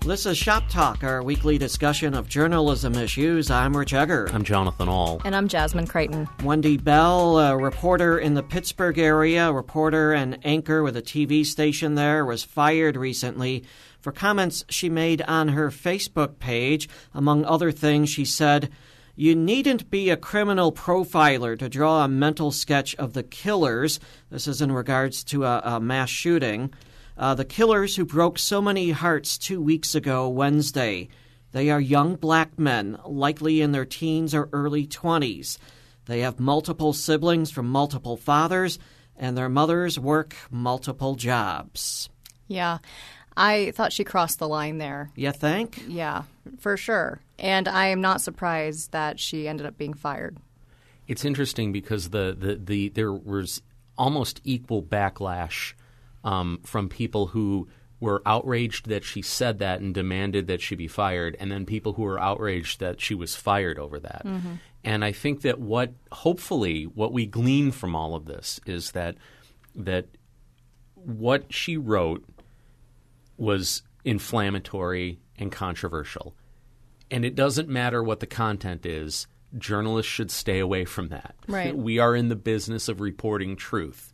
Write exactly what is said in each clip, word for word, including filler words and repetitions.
This is Shop Talk, our weekly discussion of journalism issues. I'm Rich Egger. I'm Jonathan Ahl. And I'm Jasmine Creighton. Wendy Bell, a reporter in the Pittsburgh area, a reporter and anchor with a T V station there, was fired recently for comments she made on her Facebook page. Among other things, she said, "You needn't be a criminal profiler to draw a mental sketch of the killers." This is in regards to a, a mass shooting. Uh, the killers who broke so many hearts two weeks ago Wednesday. They are young black men, likely in their teens or early twenties. They have multiple siblings from multiple fathers, and their mothers work multiple jobs. Yeah, I thought she crossed the line there. You think? Yeah, for sure. And I am not surprised that she ended up being fired. It's interesting because the, the, the there was almost equal backlash Um, from people who were outraged that she said that and demanded that she be fired, and then people who were outraged that she was fired over that. Mm-hmm. And I think that what hopefully what we glean from all of this is that that what she wrote was inflammatory and controversial. And it doesn't matter what the content is. Journalists should stay away from that. Right. We are in the business of reporting truth.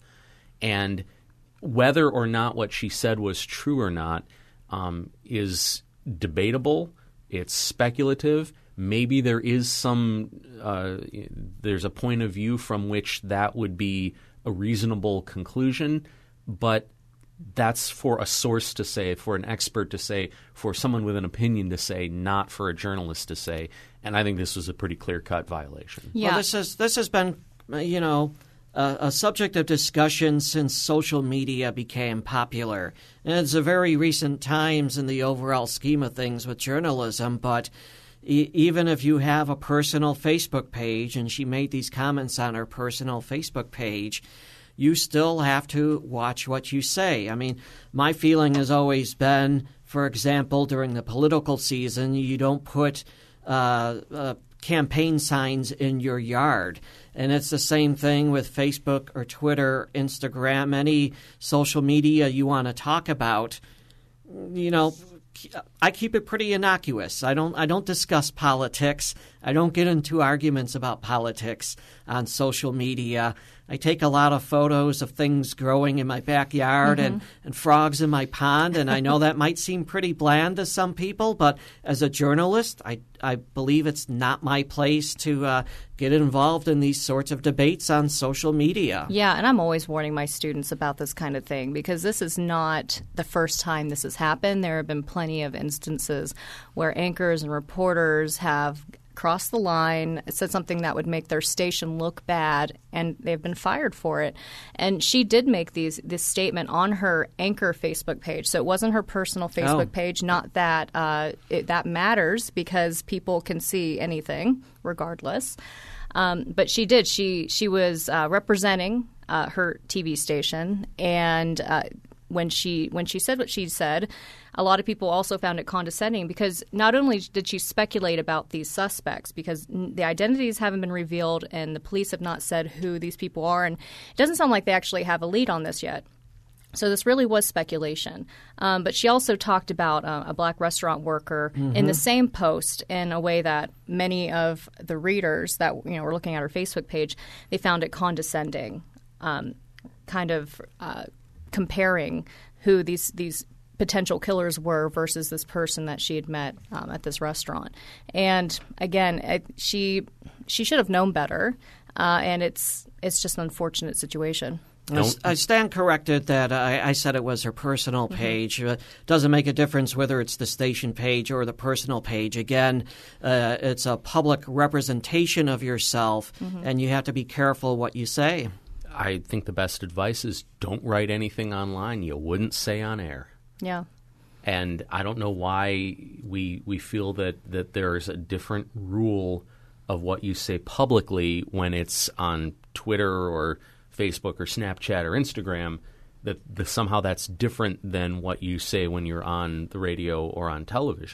And whether or not what she said was true or not um, is debatable. It's speculative. Maybe there is some uh, – there's a point of view from which that would be a reasonable conclusion, but that's for a source to say, for an expert to say, for someone with an opinion to say, not for a journalist to say. And I think this was a pretty clear-cut violation. Yeah. Well, this has, this has been, you know – Uh, a subject of discussion since social media became popular. And it's a very recent times in the overall scheme of things with journalism, but e- even if you have a personal Facebook page, and she made these comments on her personal Facebook page, you still have to watch what you say. I mean, my feeling has always been, for example, during the political season, you don't put uh, uh, campaign signs in your yard. And it's the same thing with Facebook or Twitter, Instagram, any social media you want to talk about. You know, I keep it pretty innocuous. I don't I don't discuss politics. I don't get into arguments about politics on social media. I take a lot of photos of things growing in my backyard mm-hmm. and, and frogs in my pond, and I know that might seem pretty bland to some people, but as a journalist, I, I believe it's not my place to uh, get involved in these sorts of debates on social media. Yeah, and I'm always warning my students about this kind of thing because this is not the first time this has happened. There have been plenty of instances where anchors and reporters have crossed the line, said something that would make their station look bad, and they've been fired for it. And she did make these this statement on her anchor Facebook page. So it wasn't her personal Facebook oh. page. Not that uh, it, that matters because people can see anything regardless. Um, but she did. She she was uh, representing uh, her T V station, and uh, when she when she said what she said, a lot of people also found it condescending because not only did she speculate about these suspects because the identities haven't been revealed and the police have not said who these people are, and it doesn't sound like they actually have a lead on this yet. So this really was speculation. Um, but she also talked about uh, a black restaurant worker mm-hmm. in the same post in a way that many of the readers that you know were looking at her Facebook page, they found it condescending, um, kind of uh, comparing who these these potential killers were versus this person that she had met um, at this restaurant. And again, it, she she should have known better, uh, and it's it's just an unfortunate situation. I stand corrected that I, I said it was her personal page. Mm-hmm. It doesn't make a difference whether it's the station page or the personal page. Again, uh, it's a public representation of yourself, mm-hmm. and you have to be careful what you say. I think the best advice is don't write anything online you wouldn't say on air. Yeah. And I don't know why we we feel that, that there's a different rule of what you say publicly when it's on Twitter or Facebook or Snapchat or Instagram, that the, somehow that's different than what you say when you're on the radio or on television.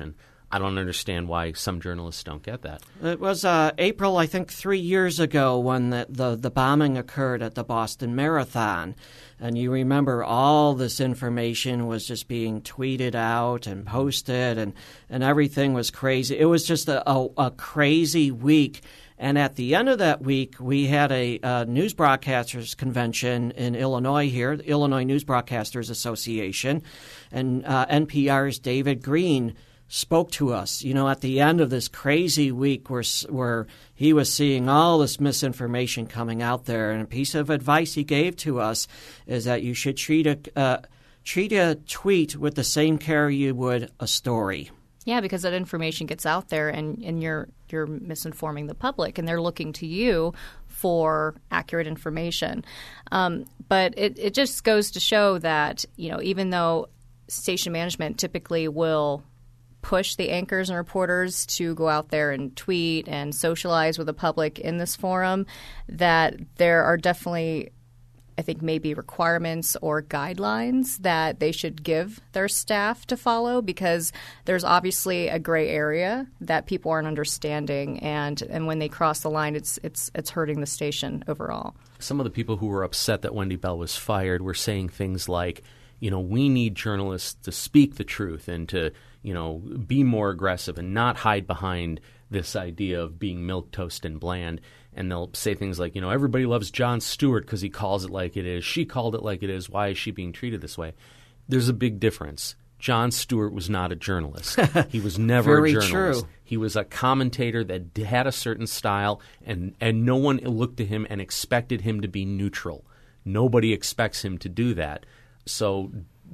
I don't understand why some journalists don't get that. It was uh, April, I think, three years ago when the, the, the bombing occurred at the Boston Marathon. And you remember all this information was just being tweeted out and posted, and, and everything was crazy. It was just a, a, a crazy week. And at the end of that week, we had a, a news broadcasters convention in Illinois here, the Illinois News Broadcasters Association, and uh, N P R's David Green spoke to us, you know, at the end of this crazy week where, where he was seeing all this misinformation coming out there. And a piece of advice he gave to us is that you should treat a, uh, treat a tweet with the same care you would a story. Yeah, because that information gets out there and, and you're you're misinforming the public, and they're looking to you for accurate information. Um, but it, it just goes to show that, you know, even though station management typically will push the anchors and reporters to go out there and tweet and socialize with the public in this forum, that there are definitely, I think, maybe requirements or guidelines that they should give their staff to follow, because there's obviously a gray area that people aren't understanding, and, and when they cross the line, it's it's it's hurting the station overall. Some of the people who were upset that Wendy Bell was fired were saying things like, you know, we need journalists to speak the truth and to, you know, be more aggressive and not hide behind this idea of being milquetoast and bland. And they'll say things like, you know, everybody loves Jon Stewart because he calls it like it is. She called it like it is. Why is she being treated this way? There's a big difference. Jon Stewart was not a journalist. He was never Very a journalist. True. He was a commentator that had a certain style, and, and no one looked to him and expected him to be neutral. Nobody expects him to do that. So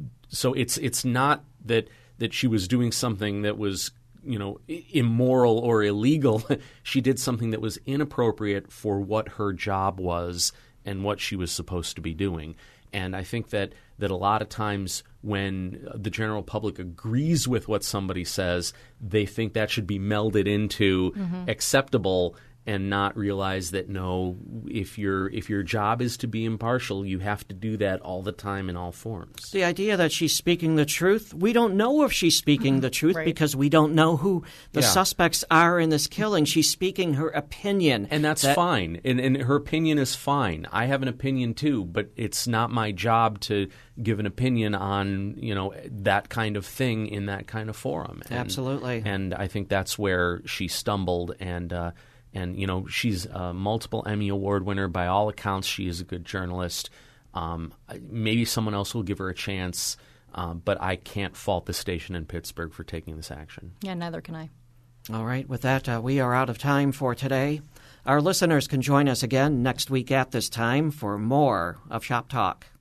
so it's it's not that that she was doing something that was, you know, immoral or illegal. She did something that was inappropriate for what her job was and what she was supposed to be doing. And I think that, that a lot of times when the general public agrees with what somebody says, they think that should be melded into mm-hmm. acceptable, and not realize that, no, if your if your job is to be impartial, you have to do that all the time in all forms. The idea that she's speaking the truth, we don't know if she's speaking the truth right. because we don't know who the yeah. suspects are in this killing. She's speaking her opinion. And that's that, fine. And, and her opinion is fine. I have an opinion too, but it's not my job to give an opinion on, you know, that kind of thing in that kind of forum. And, Absolutely. And I think that's where she stumbled. And uh, And, you know, she's a multiple Emmy Award winner. By all accounts, she is a good journalist. Um, maybe someone else will give her a chance, um, but I can't fault the station in Pittsburgh for taking this action. Yeah, neither can I. All right. With that, uh, we are out of time for today. Our listeners can join us again next week at this time for more of Shop Talk.